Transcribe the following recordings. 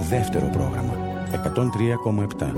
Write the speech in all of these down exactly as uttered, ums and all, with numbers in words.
δεύτερο πρόγραμμα εκατόν τρία κόμμα επτά.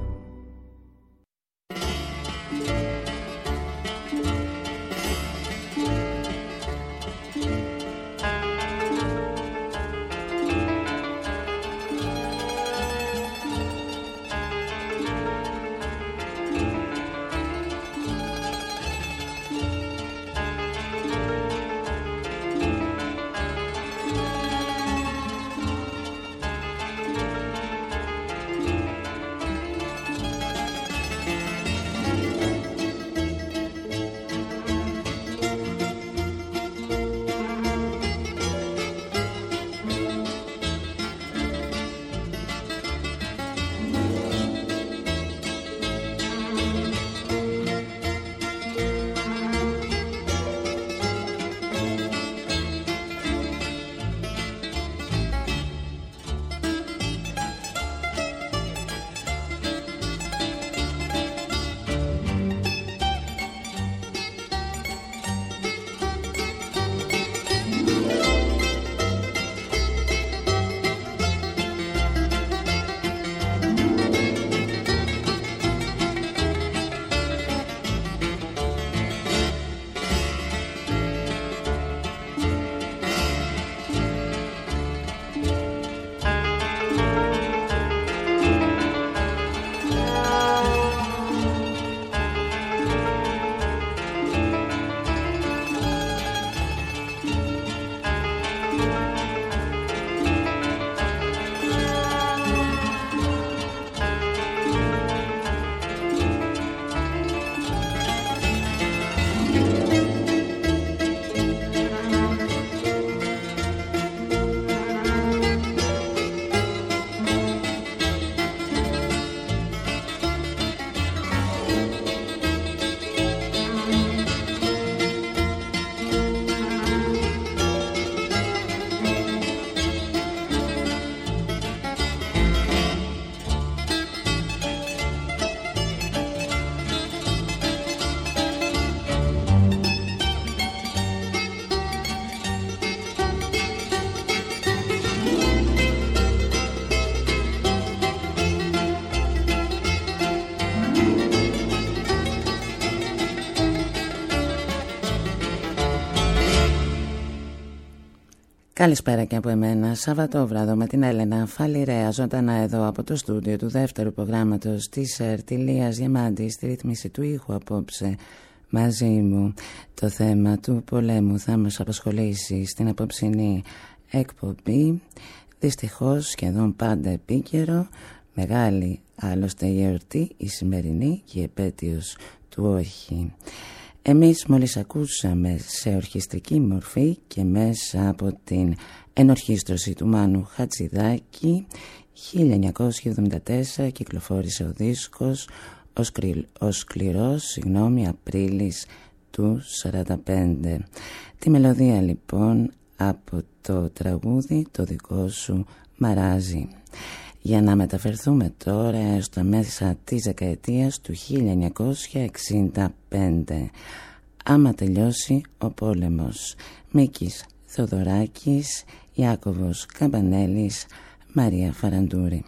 Καλησπέρα και από εμένα. Σαββατόβραδο με την Έλενα Φαλιρέα, ζωντανά εδώ από το στούντιο του δεύτερου προγράμματος της ΕΡΤ, Ηλίας Γεμάντη στη ρύθμιση του ήχου απόψε. Μαζί μου το θέμα του πολέμου θα μας απασχολήσει στην απόψινή εκπομπή. Δυστυχώς σχεδόν πάντα επίκαιρο, μεγάλη άλλωστε γιορτή η σημερινή και η επέτειος του όχι. Εμείς μόλις ακούσαμε σε ορχιστρική μορφή και μέσα από την ενορχίστρωση του Μάνου Χατζηδάκη, χίλια εννιακόσια εβδομήντα τέσσερα κυκλοφόρησε ο δίσκος ο, σκλη, ο σκληρός συγγνώμη, Απρίλης του σαράντα πέντε. Τη μελωδία λοιπόν από το τραγούδι το δικό σου Μαράζι. Για να μεταφερθούμε τώρα στα μέσα της δεκαετίας του χίλια εννιακόσια εξήντα πέντε. Άμα τελειώσει ο πόλεμος. Μίκης Θοδωράκης, Ιάκωβος Καμπανέλης, Μαρία Φαραντούρη.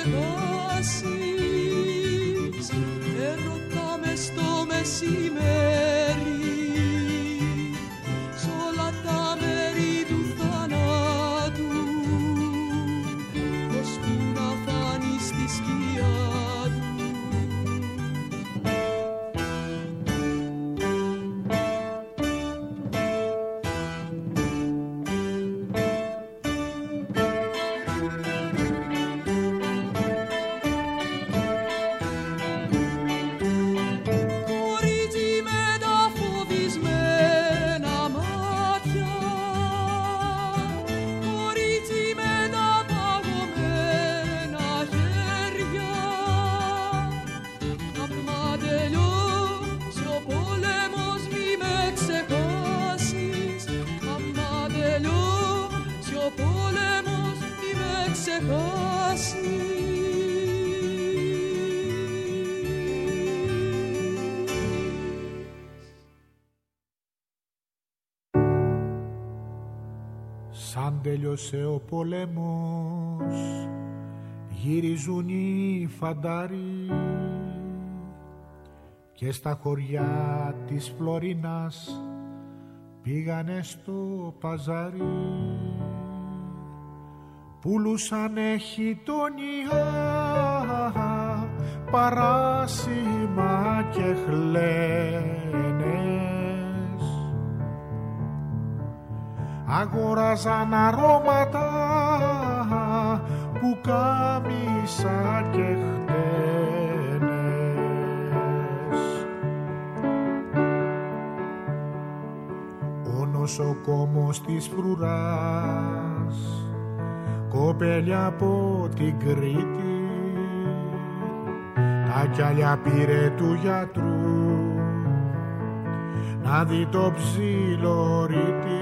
ξεχάσεις, έρωτα μες στο μεσημέρι, σ' όλα τα μέρη του θανάτου, ώσπου να φανείς στη σκιά του. Σαν τέλειωσε ο πόλεμος, γυρίζουν οι φαντάροι και στα χωριά της Φλωρίνας πήγανε στο παζάρι. Πουλούσαν χιτόνια, παράσημα και χλένες, αγόραζαν αρώματα, πουκάμισα και χτένες. Ο νοσοκόμος της φρουράς, κοπέλια από την Κρήτη, τα κιάλια πήρε του γιατρού να δει το ψιλορίτη.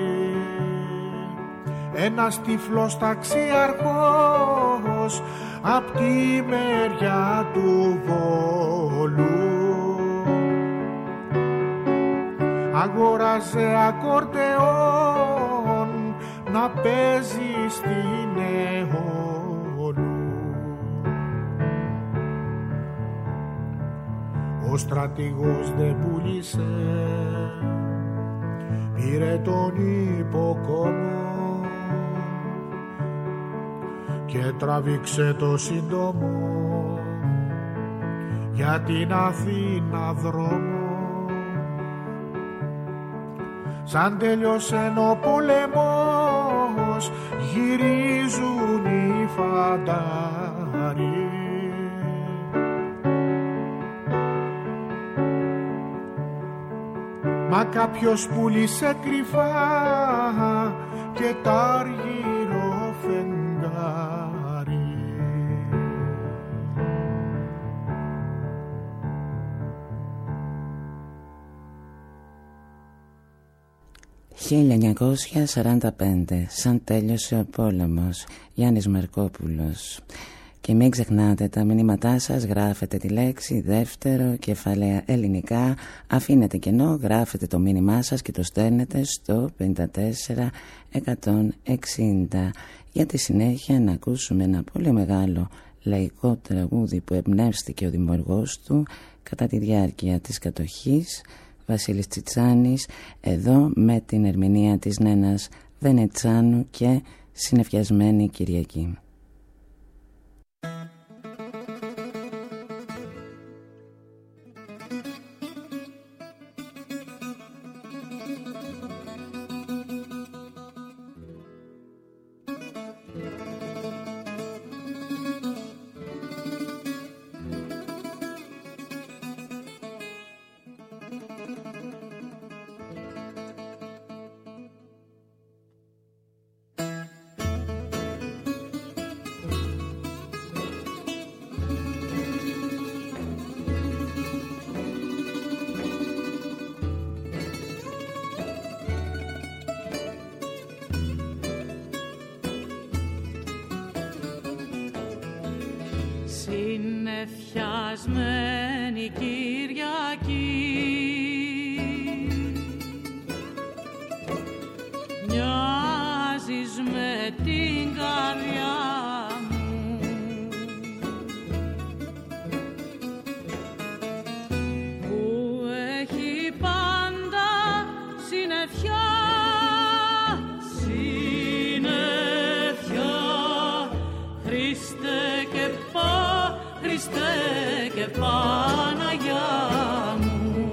Ένας τυφλός ταξιαρχός απ' τη μεριά του Βόλου αγόραζε ακορντεόν να παίζει στην Αιώλου. Ο στρατηγός δεν πούλησε, πήρε τον υποκόμο και τραβήξε το σύντομο για την Αθήνα δρόμο. Σαν τέλειωσε ο πόλεμος, γυρίζουν οι φαντάροι. Μα κάποιος πούλησε κρυφά και τ' αργυρό φεγγάρι. χίλια εννιακόσια σαράντα πέντε, σαν τέλειωσε ο πόλεμος, Γιάννης Μαρκόπουλος. Και μην ξεχνάτε τα μηνύματά σας, γράφετε τη λέξη δεύτερο, κεφαλαία ελληνικά, αφήνετε κενό, γράφετε το μήνυμά σας και το στέλνετε στο πενήντα τέσσερα εκατόν εξήντα. Για τη συνέχεια να ακούσουμε ένα πολύ μεγάλο λαϊκό τραγούδι που εμπνεύστηκε ο δημιουργός του κατά τη διάρκεια της κατοχής, Βασίλης Τσιτσάνης, εδώ με την ερμηνεία της Νένας Βενετσάνου και Συννεφιασμένη Κυριακή. Συννεφιασμένη Κυριακή, μοιάζεις με την καρδιά μου, Χριστέ και Παναγιά μου,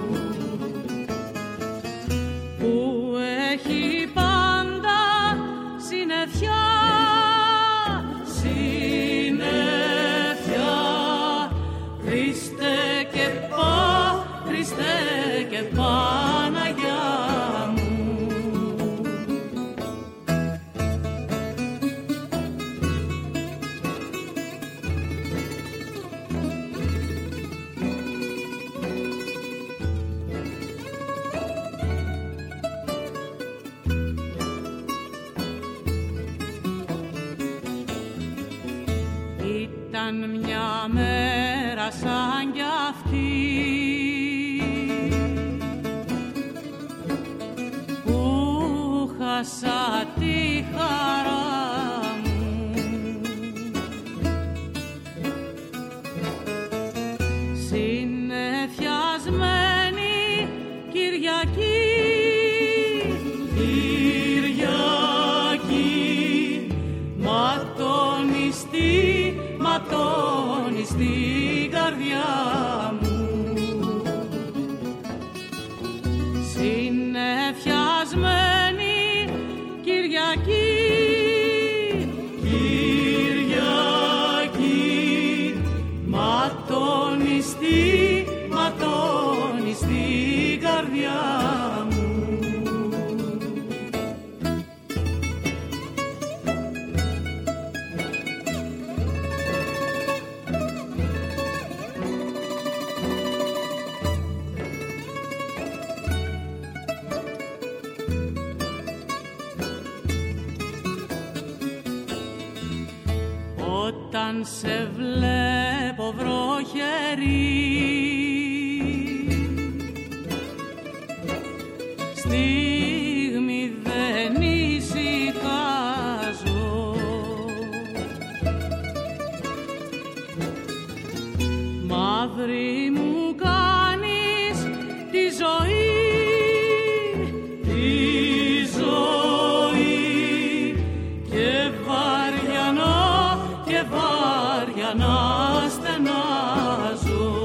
που έχει πάντα συννεφιά, συννεφιά, Χριστέ και Πα, Χριστέ και Παναγιά μου. Ήταν μια μέρα σαν κι αυτή που χάσα τη χαρά μου, συννεφιασμένη Κυριακή, Κυριακή, ματώνιστη, ματώνει στην καρδιά μου, συννεφιασμένη Κυριακή, Κυριακή, ματώνιστη, ματώνει στην καρδιά μου. Όταν σε βλέπω βροχερή στιγμή δεν ησυχάζω, μαύρη μου κάνεις τη ζωή, τη ζωή και βαριανά και βάρια να στενάζω,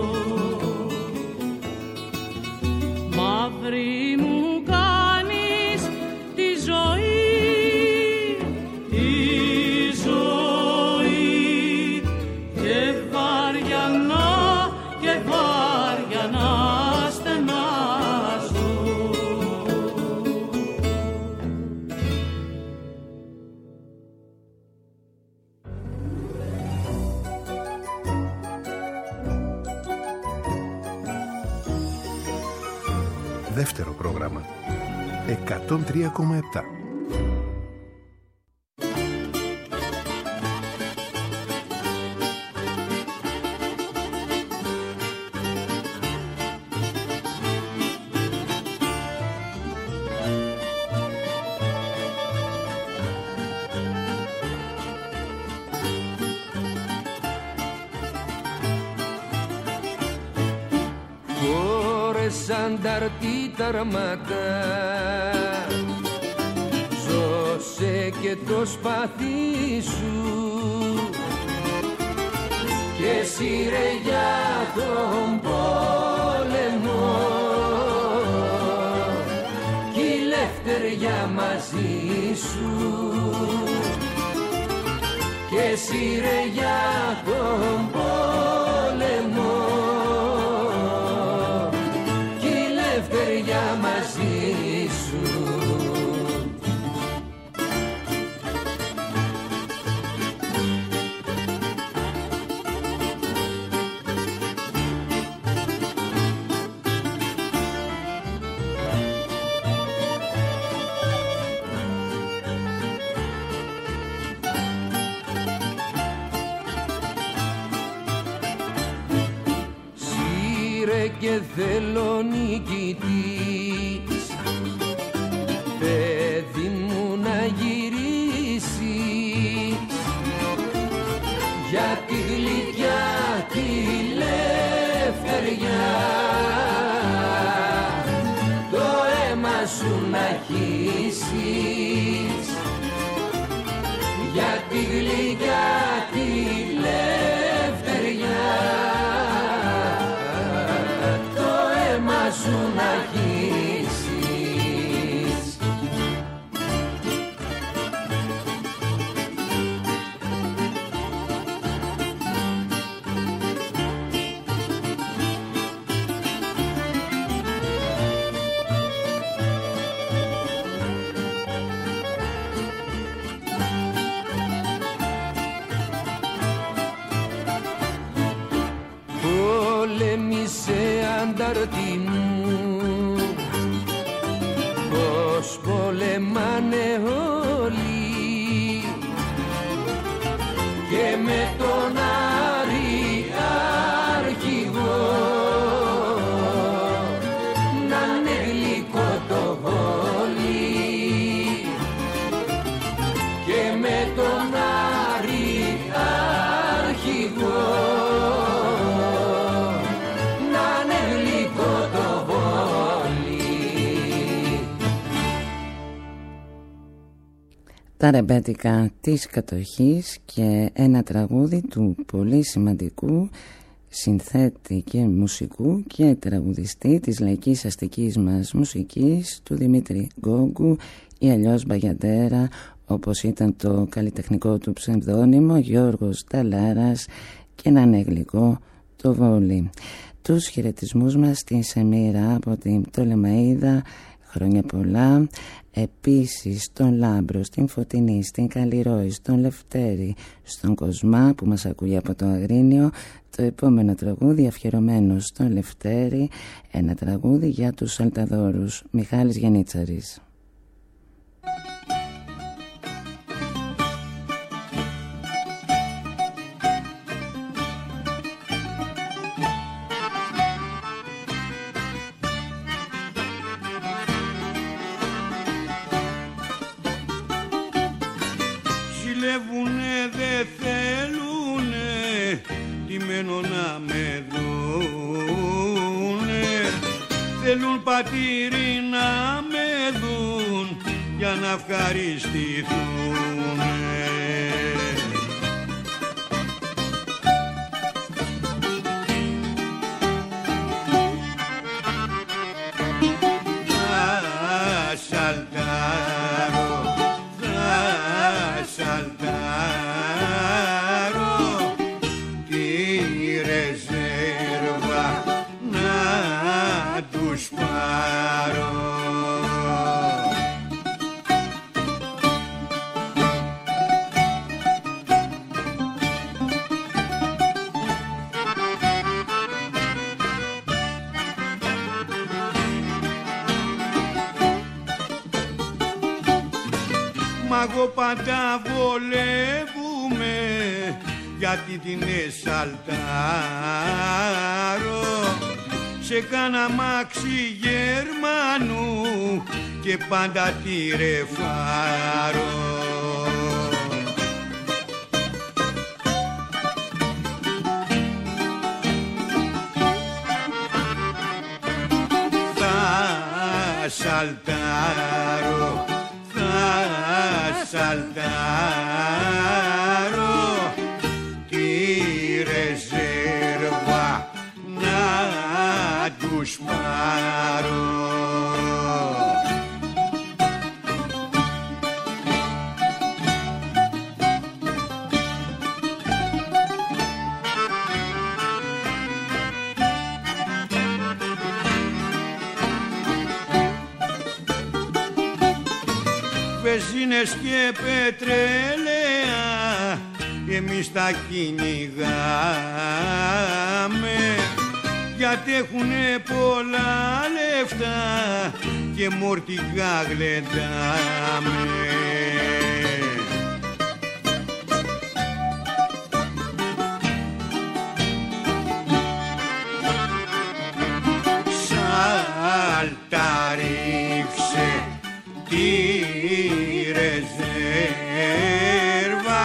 μαύρη μου κάνεις τη ζωή, τη ζωή και βάρια να, και βάρια να στενάζω. Δεύτερο πρόγραμμα εκατόν τρία κόμμα επτά. Ανταρτή ταρματά, ζώσε και το σπαθί σου και σύρε για τον πόλεμο κι η λευτεριά μαζί σου και σύρε για τον πόλεμο για μαζί σου. Σύρε και θέλω νικητής, παιδί μου να γυρίσεις για τη γλυκιά τη λευτεριά, το αίμα σου να χύσεις για τη γλυκιά τη λευτεριά, χάρτη μου πως πολεμάνε όλοι και με τον Άρη αρχηγό να είναι γλυκό το βόλι και με τον Άρη αρχηγό να είναι γλυκό το βόλι. Τα ρεμπέτικα της κατοχής και ένα τραγούδι του πολύ σημαντικού συνθέτη και μουσικού και τραγουδιστή της λαϊκής αστικής μας μουσικής, του Δημήτρη Γκόγκου ή αλλιώς Μπαγιαντέρα, όπως ήταν το καλλιτεχνικό του ψευδόνυμο, Γιώργος Ταλάρας, και έναν γλυκό το βόλι. Τους χαιρετισμούς μας στην Σεμίρα από την Πτολεμαΐδα, χρόνια πολλά. Επίσης στον Λάμπρο, στην Φωτεινή, στην Καλλιρόη, στον Λευτέρη, στον Κοσμά που μας ακούει από το Αγρίνιο. Το επόμενο τραγούδι αφιερωμένο στον Λευτέρη, ένα τραγούδι για τους Αλταδόρους, Μιχάλης Γενίτσαρης. Ζηλεύουνε, δε θέλουνε ντυμένο να με δούνε, θέλουν πατήρι να με δουν για να ευχαριστηθούνε. Θα σαλτάρω, θα σαλτάρω τη ρεζέρβα να τους πάρω. Μα εγώ πάντα βολεύουμε γιατί την εσαλτάρω σε κάνα μάξι Γερμανού και πάντα τη ρεφάρω. Θα σαλτάρω, θα σαλτάρω τη ρεζέρβα να τους πάρω. Βεζίνες και πετρέλαια εμείς τα κυνηγάμε γιατί έχουνε πολλά λεφτά και μορτικά γλεντάμε. Σαλταρίξε τη ρεζέρβα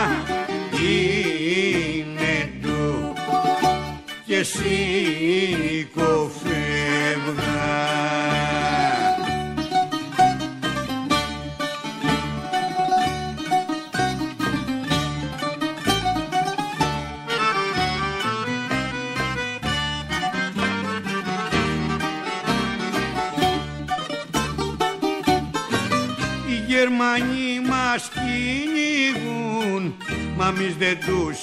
είναι του και σήκω φεύγα. Οι Γερμανοί μας κυνηγούν μα εμείς δεν τους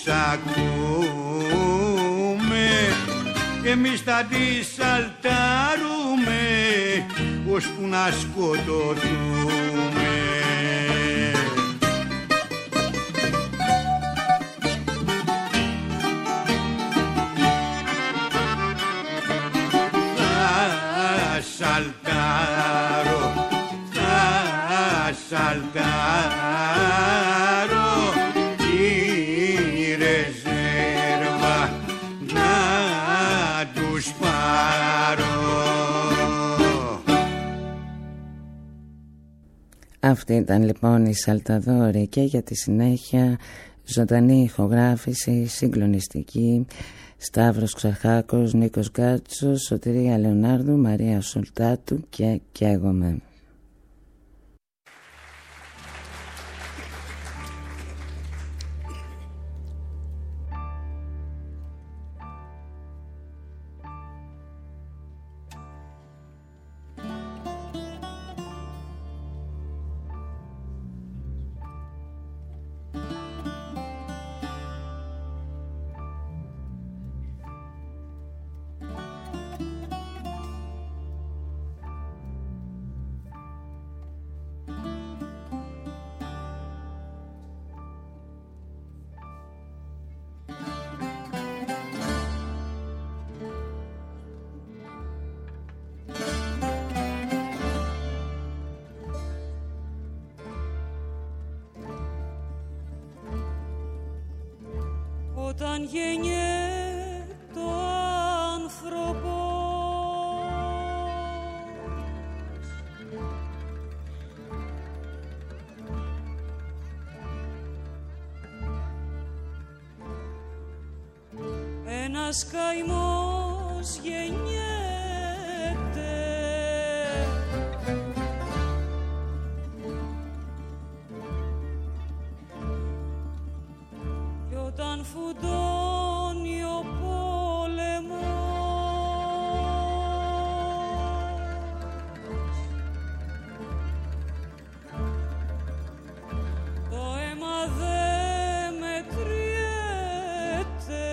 ακούμε, εμείς θα τις σαλτάρουμε ώσπου να σκοτωθούμε. Θα τους πάρω. Αυτή ήταν λοιπόν η Σαλταδόρη και για τη συνέχεια ζωντανή ηχογράφηση, συγκλονιστική. Σταύρος Ξαχάκος, Νίκος Γκάτσος, Σωτηρία Λεωνάρδου, Μαρία Σολτάτου και «Καίγομαι». Όταν γεννιέται το άνθρωπο ένας καημός γεννιέται κι όταν φουντώνει ο πόλεμος το αίμα δε μετριέται.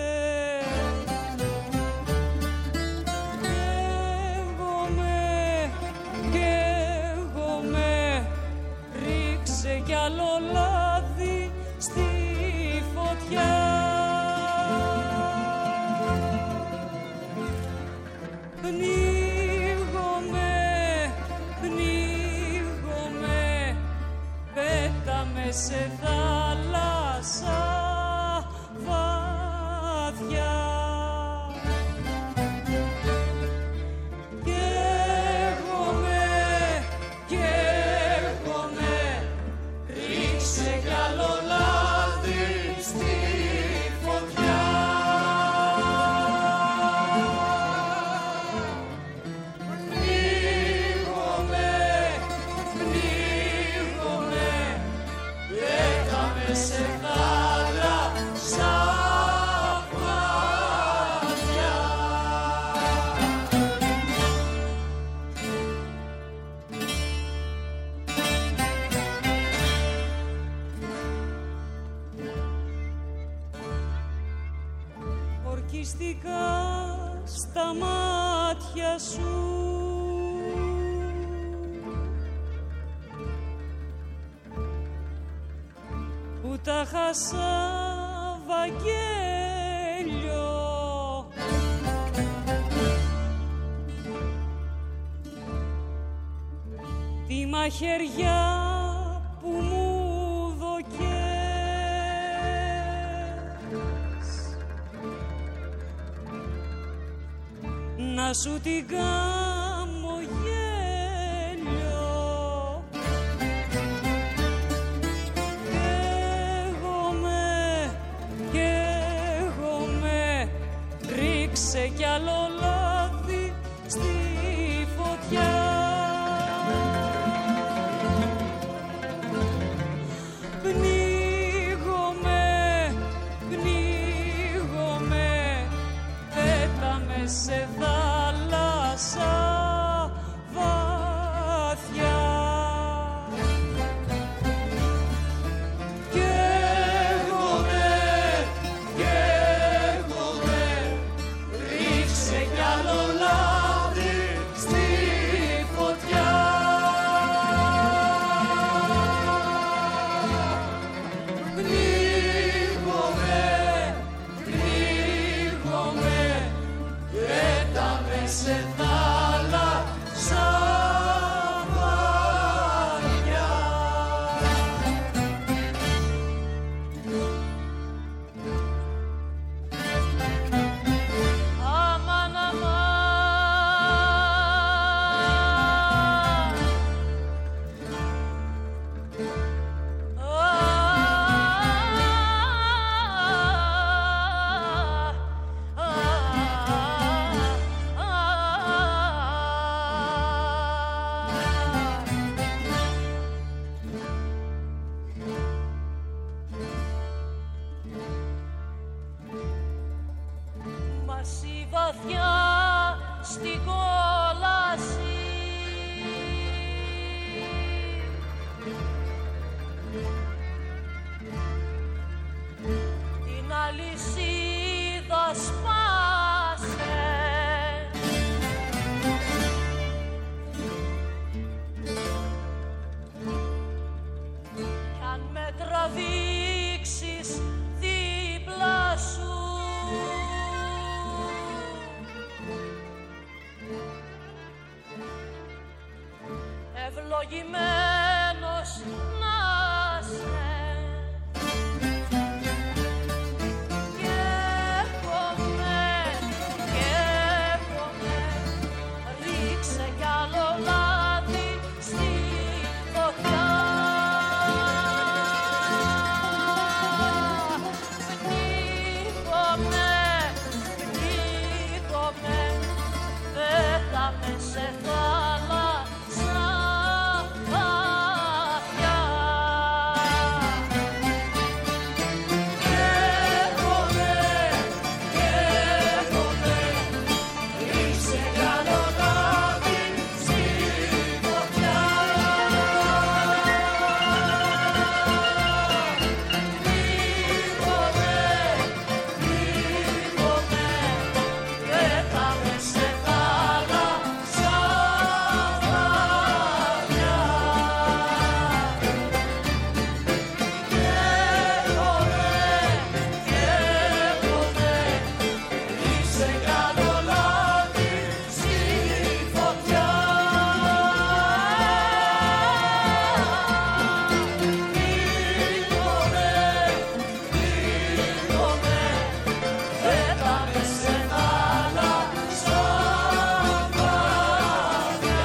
Καίγομαι, καίγομαι, ρίξε κι άλλο λάδι στη φωτιά. Πνίγομαι, πνίγομαι, πέταμε σε θάλασσα βαθιά. Καίγομαι, καίγομαι, ρίξε κι άλλο λάδι στη φωτιά. Πνίγομαι, πνίγομαι, πέταμε σε θάλασσα βαθιά. Ορκιστικά στα μάτια σου που τα χάσα Βαγγέλιο τη μαχαιριά που μου δοκές να σου την κάνω γέλιο. Καίγομαι, καίγομαι, ρίξε κι άλλο λάδι στη φωτιά. Πνίγομαι, πνίγομαι, πέταμε σε θάλασσα βαθιά. Καίγομαι, καίγομαι, ρίξε κι χάσει βαθιά στην κόλαση. Την αλυσίδα σπάσε κι αν με τραβήξεις δίπλα σου ευλογημένος να σε. Καίγομαι, καίγομαι, ρίξε κι άλλο λάδι στη φωτιά. Πνίγομαι, πνίγομαι, πέταμε σε θάλασσα βαθιά. Καίγομαι, καίγομαι, ρίξε κι άλλο λάδι στη φωτιά. Πνίγομαι, πνίγομαι, πέταμε σε θάλασσα βαθιά. Καίγομαι, καίγομαι, ρίξε κι άλλο λάδι στη φωτιά. Πνίγομαι, πνίγομαι, πέταμε σε θάλασσα βαθιά.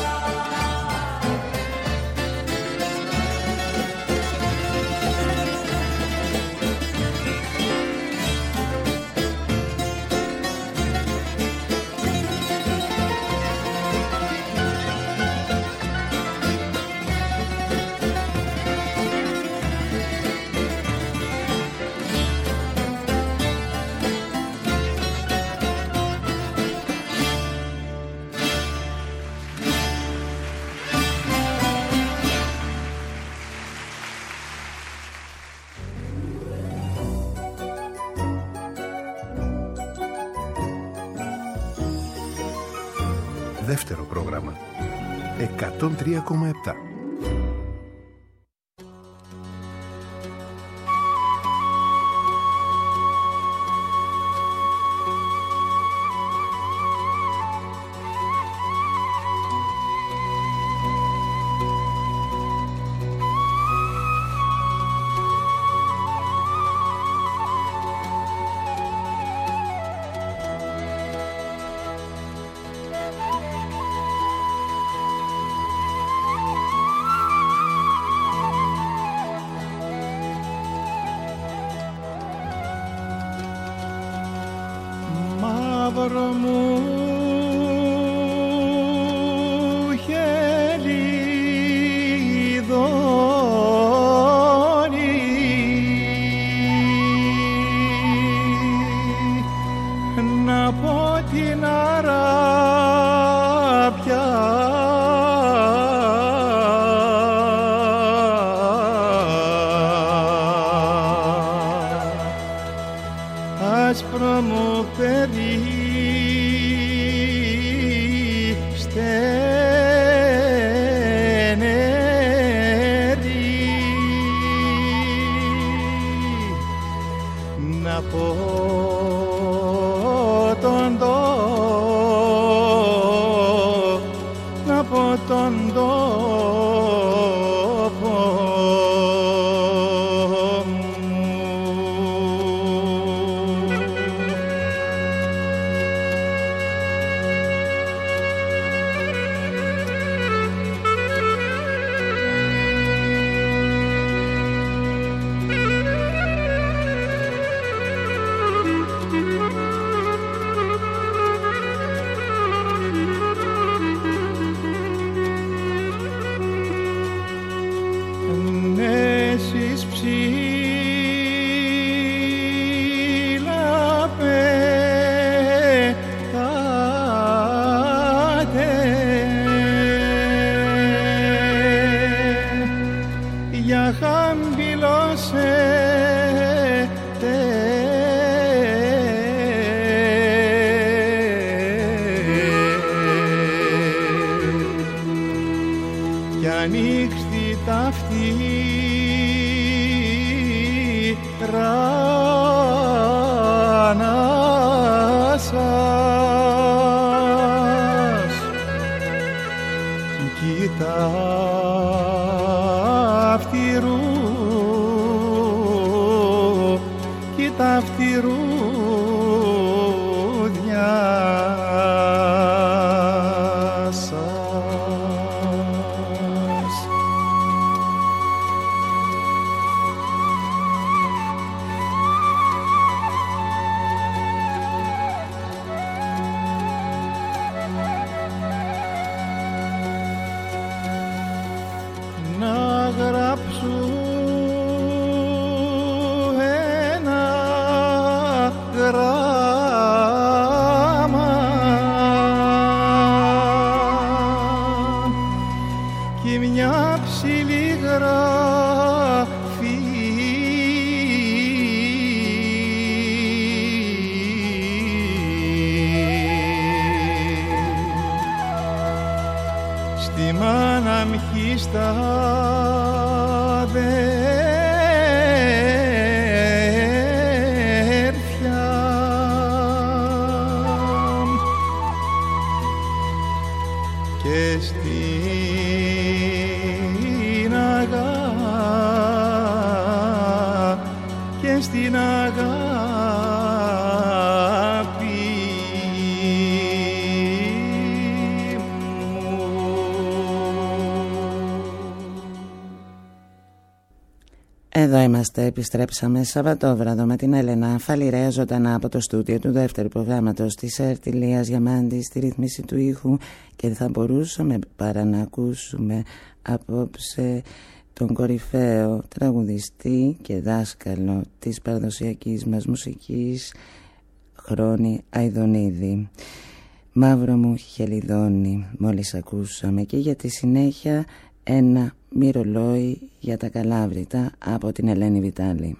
Δεύτερο πρόγραμμα. εκατόν τρία κόμμα επτά. Μαύρο μου χελιδόνι να πω την αράπια άσπρο μου παιδί στενερή να πω τον τόπο να πω τον τόπο ράνα σας. Κοίτα αυτηρού, κοίτα αυτηρού στα αδέρφια και στην αγάπη και στην αγάπη Εδώ είμαστε, επιστρέψαμε Σαββατόβραδο με την Έλενα Φαλιρέα ζωντανά από το στούντιο του δεύτερου προγράμματος της ΕΡΤ Ηλίας Διαμάντη στη ρύθμιση του ήχου και δεν θα μπορούσαμε παρά να ακούσουμε απόψε τον κορυφαίο τραγουδιστή και δάσκαλο της παραδοσιακής μας μουσικής Χρόνη Αηδονίδη. Μαύρο μου χελιδόνι μόλις ακούσαμε και για τη συνέχεια ένα μυρολόι για τα Καλάβρητα από την Ελένη Βιτάλη.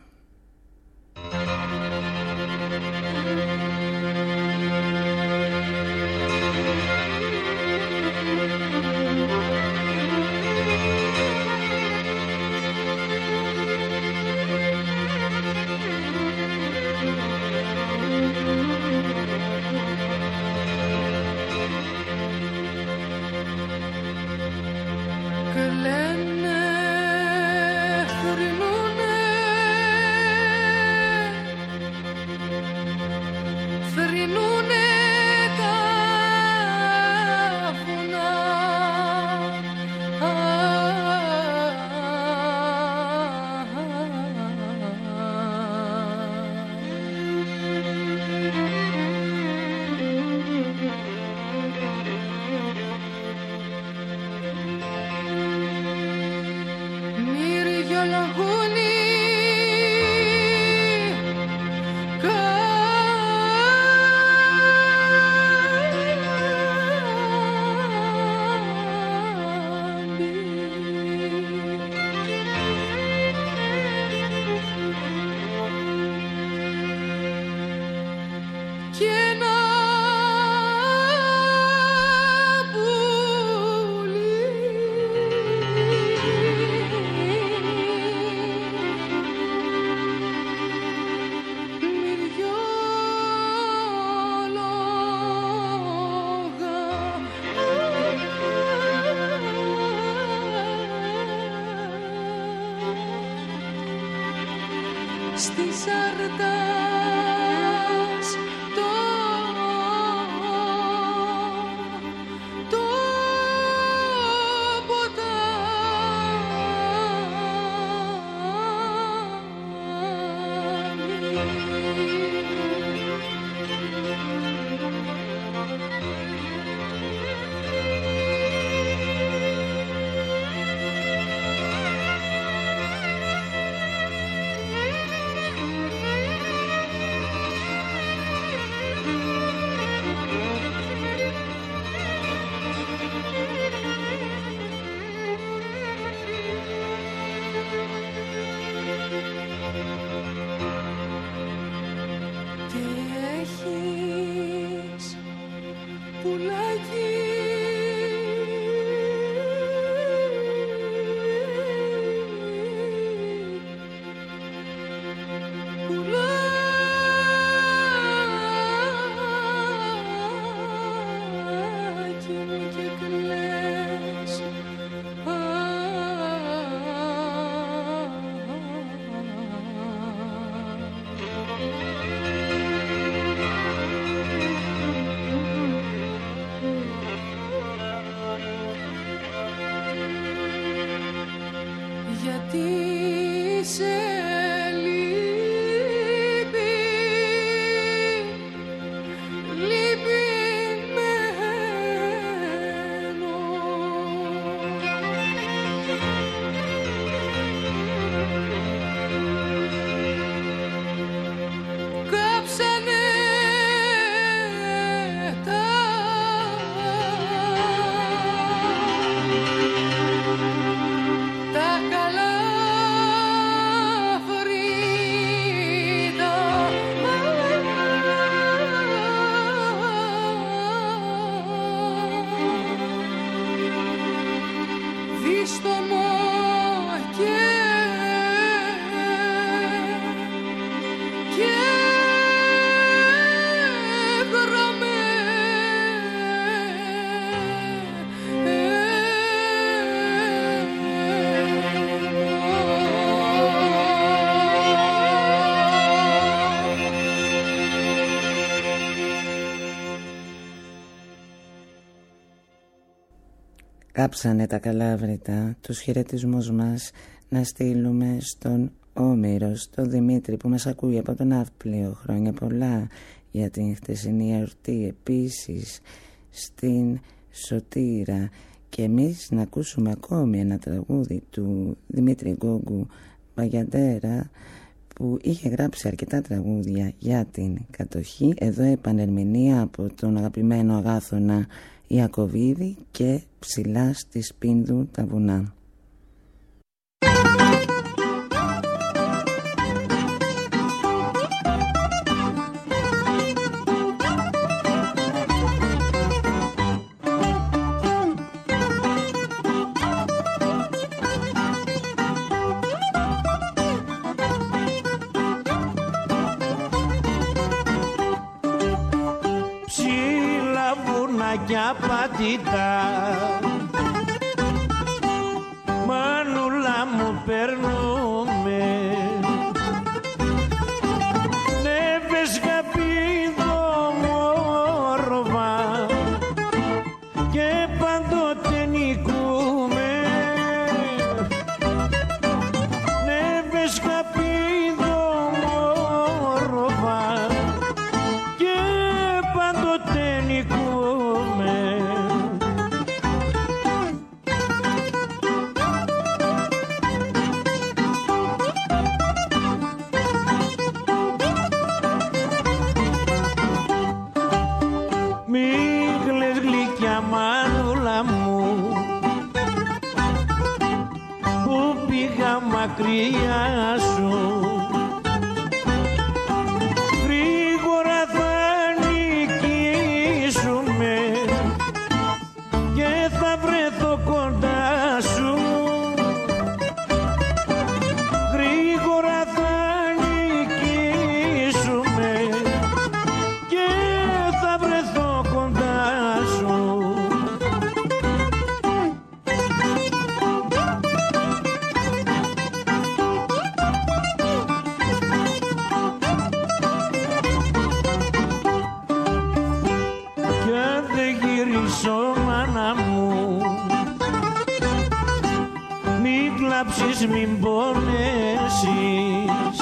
κάψανε τα καλάβρητα, τους χαιρετισμούς μας να στείλουμε στον Όμηρο, στον Δημήτρη που μας ακούει από τον Ναύπλιο, χρόνια πολλά για την χτεσινή εορτή, επίσης στην Σωτήρα. Και εμείς να ακούσουμε ακόμη ένα τραγούδι του Δημήτρη Γκόγκου Μπαγιαντέρα, που είχε γράψει αρκετά τραγούδια για την κατοχή. Εδώ επανερμηνία από τον αγαπημένο Αγάθωνα Ιακωβίδη και Ψηλά στη Σπίνδου τα βουνά. Μανούλα μου περνούμε, νεύες καπίδο μόρβα και πάντοτε νικούμε, νεύες καπίδο μόρβα και πάντοτε νικούμε. Μακριά σου γρήγορα θα νικήσουμε και θα βρεθώ κοντά σου, γρήγορα θα νικήσουμε και θα βρεθώ κοντά σου. Μην πονέσεις,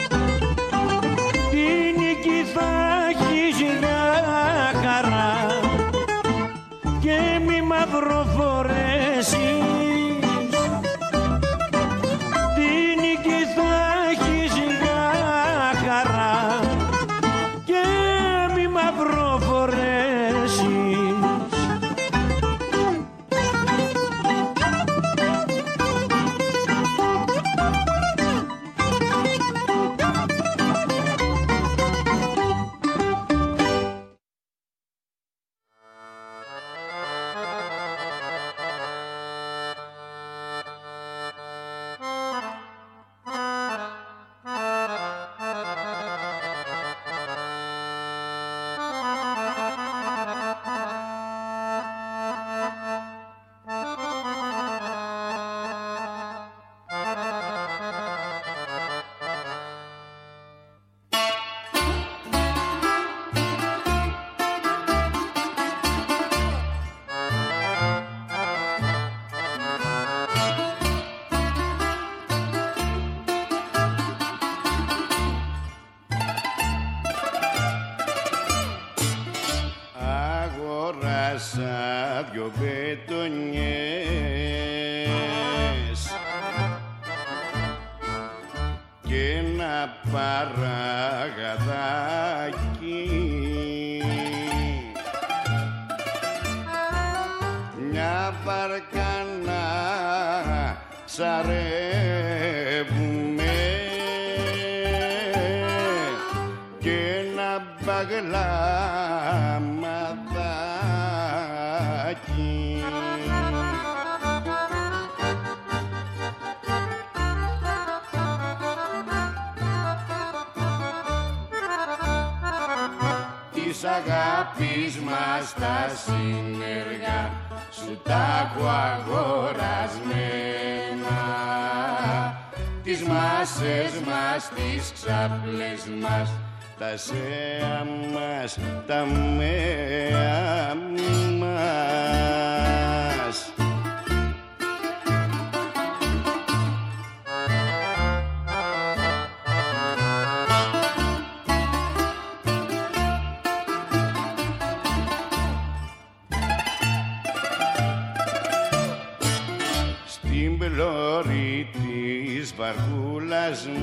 τη νίκη θα έχεις για χαρά και μη μαυροφορέσεις, τη νίκη θα έχεις για χαρά και μη μαυροφορέσεις. δυο μπετονιές και ένα παραγαδάκι, μια βάρκα να ψαρεύουμε και ένα μπαγλάματάκι. Της αγάπης μας τα συνεργά σου τα έχω αγορασμένα, τις μάσες μας, τις ξάπλες μας, τα σέα μας, τα μέα μας. βαρκούλας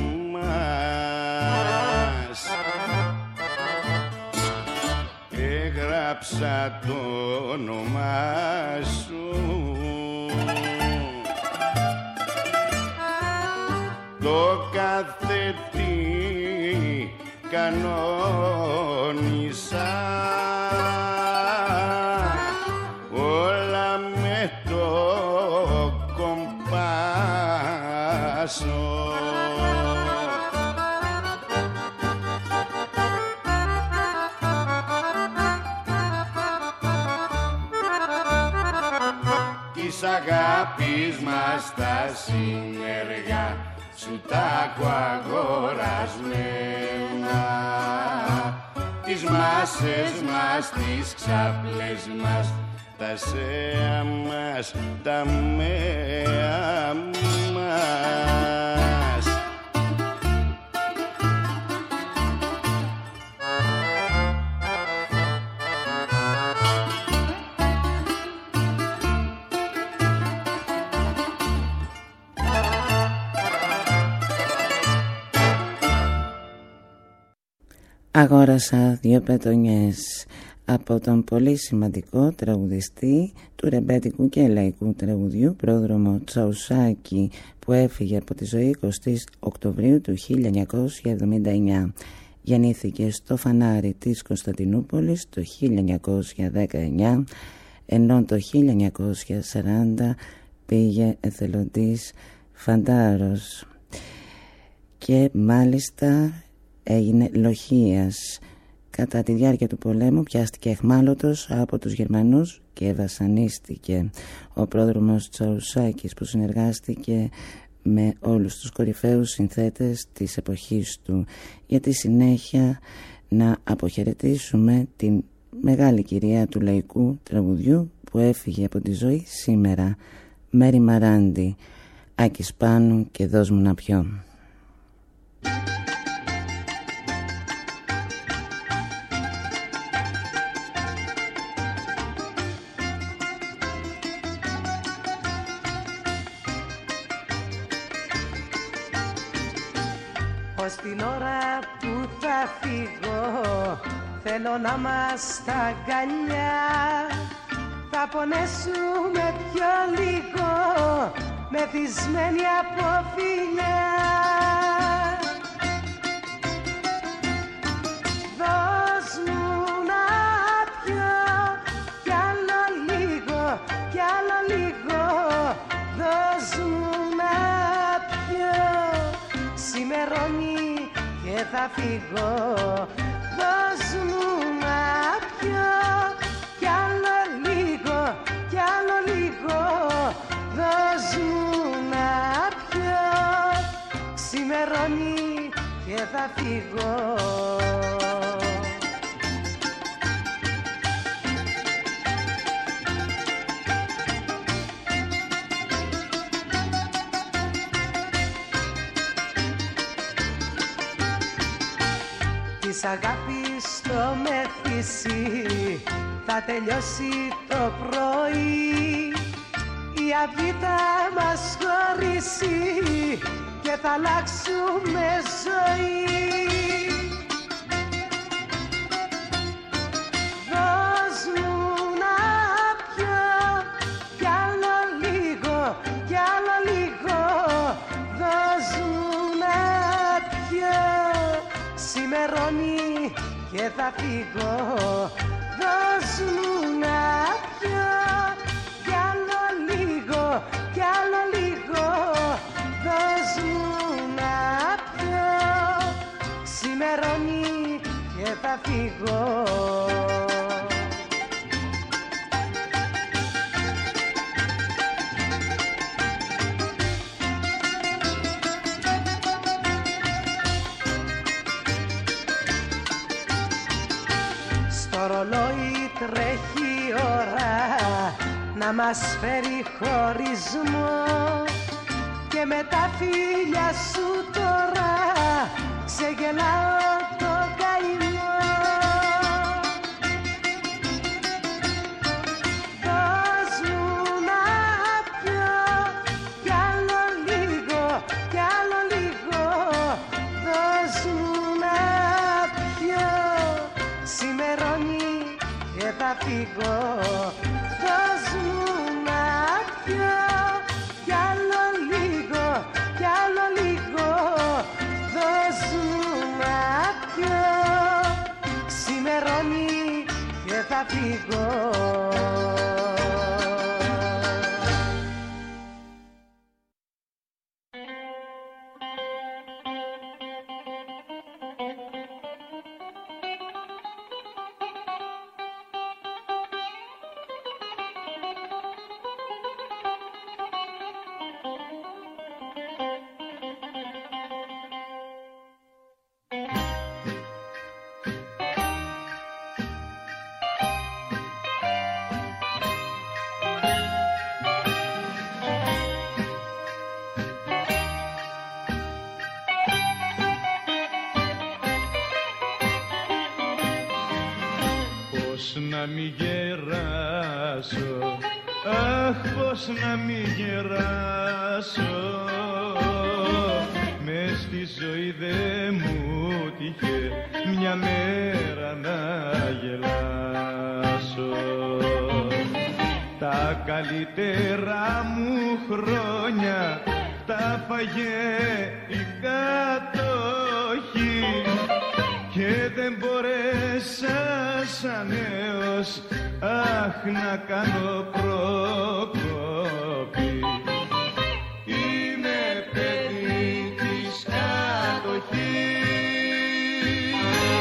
μας. Έγραψα το όνομά σου, το κάθε τι κανόνισα, όλα με το κομπάσο. Της αγάπης μας τα συνεργά σου τα αγορασμένα, τις μάσες μας, τις ξάπλες μας, τα σέα μας, τα μέα μας. Αγόρασα δύο πετονιές από τον πολύ σημαντικό τραγουδιστή του ρεμπέτικου και λαϊκού τραγουδιού Πρόδρομο Τσαουσάκη, που έφυγε από τη ζωή εικοστή Οκτωβρίου του χίλια εννιακόσια εβδομήντα εννιά. Γεννήθηκε στο Φανάρι της Κωνσταντινούπολης το χίλια εννιακόσια δεκαεννιά, ενώ το χίλια εννιακόσια σαράντα πήγε εθελοντής φαντάρος και μάλιστα έγινε λοχείας. Κατά τη διάρκεια του πολέμου πιάστηκε αιχμάλωτος από τους Γερμανούς και βασανίστηκε. Ο πρόδρομος Τσαουσάκης, που συνεργάστηκε με όλους τους κορυφαίους συνθέτες της εποχής του. Για τη συνέχεια να αποχαιρετήσουμε την μεγάλη κυρία του λαϊκού τραγουδιού που έφυγε από τη ζωή σήμερα, Μέρη Μαράντη. Άκης Πάνου και δώσ' μου να πιω. Ως την ώρα που θα φύγω θέλω να μας τα αγκαλιά, θα πονέσουμε πιο λίγο μεθυσμένοι από φιλιά. Δώσ' μου να πιω κι άλλο λίγο, κι άλλο λίγο. Δώσ' μου να πιω, ξημερώνει και θα φύγω. Δώσ' μου να πιω κι άλλο λίγο, κι άλλο λίγο. Δώσ' μου να πιω, ξημερώνει και θα φύγω. Της αγάπης το μεθύσι θα τελειώσει το πρωί, η αυγή θα μας χωρίσει και θα αλλάξουμε ζωή. Δώσ' μου να πιω κι άλλο λίγο, κι άλλο λίγο. Δώσ' μου να πιω, ξημερώνει και θα φύγω. Δώσ' μου να πιω κι άλλο λίγο, κι άλλο λίγο. Δώσ' μου να πιω, ξημερώνει και θα φύγω. Στο ρολόι τρέχει η ώρα να μας φέρει χωρισμό, και με τα φίλια σου τώρα ξεγελάω το καημό. Δώσ' μου να πιω κι άλλο λίγο, κι άλλο θα φύγω. Δώσ' μου να πιω κι άλλο λίγο, κι άλλο λίγο. Δώσ' μου να πιω, ξημερώνει και θα φύγω. Να μη γεράσω, αχ πως να μη γεράσω. Μες στη ζωή δε μου τύχε μια μέρα να γελάσω. Τα καλύτερα μου χρόνια τα φαγε η κατοχή και δεν μπορέσα σαν νέος, αχ, να κάνω προκοπή. Είμαι παιδί της κατοχής,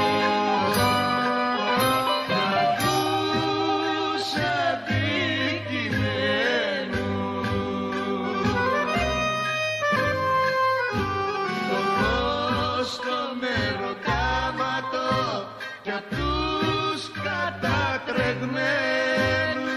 να τους αντικειμένους. Το φως το μεροκάματο κι απ' τους κατατρεγμένους.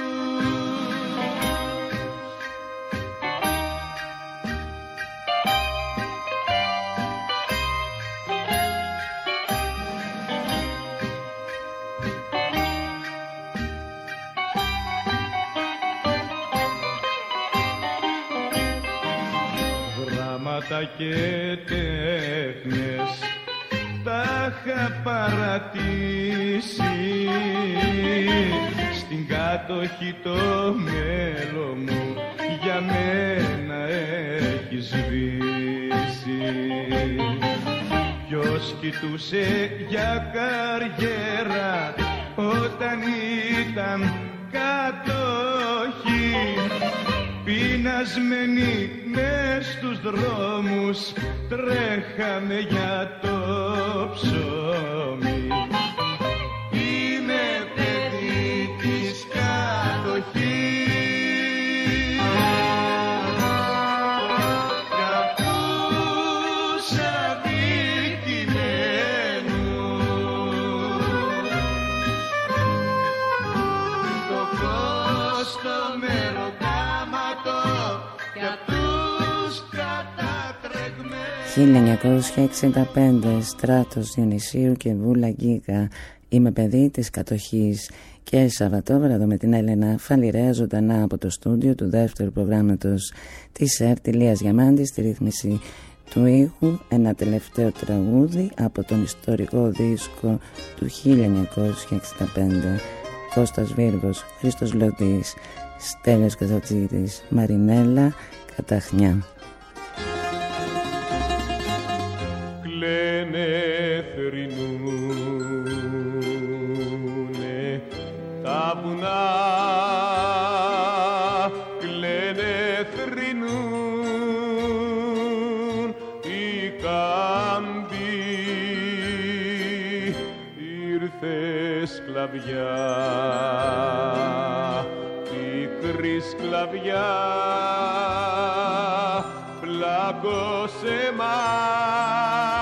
Γράμματα και τέχνες τα είχα παρατήσει, στην κατοχή το μέλλον μου για μένα έχει σβήσει. Ποιος κοιτούσε για καριέρα όταν ήταν κατοχή, πεινασμένοι μες στους δρόμους τρέχαμε για το ψωμί. Είμαι παιδί της κατοχής κι απ' τους αδικημένους. Το φως το μεροκάματο κι απ' τους κατατρεγμένους. χίλια εννιακόσια εξήντα πέντε, Στράτος Διονυσίου και Βούλα Γκίκα. Είμαι παιδί της κατοχής. Και Σαββατόβραδο με την Έλενα Φαλιρέα ζωντανά από το στούντιο του δεύτερου προγράμματος της ΕΡΤ Ηλίας Διαμάντη στη ρύθμιση του ήχου. Ένα τελευταίο τραγούδι από τον ιστορικό δίσκο του χίλια εννιακόσια εξήντα πέντε. Κώστας Βίρβος, Χρήστος Λωτής, Στέλιος Καζατζίδης, Μαρινέλα, Καταχνιά. Κλαίνε θρυνούνε τα βουνά, κλαίνε θρυνούν οι κάμποι, ήρθε σκλαβιά, πικρή σκλαβιά, πλάκωσε μας.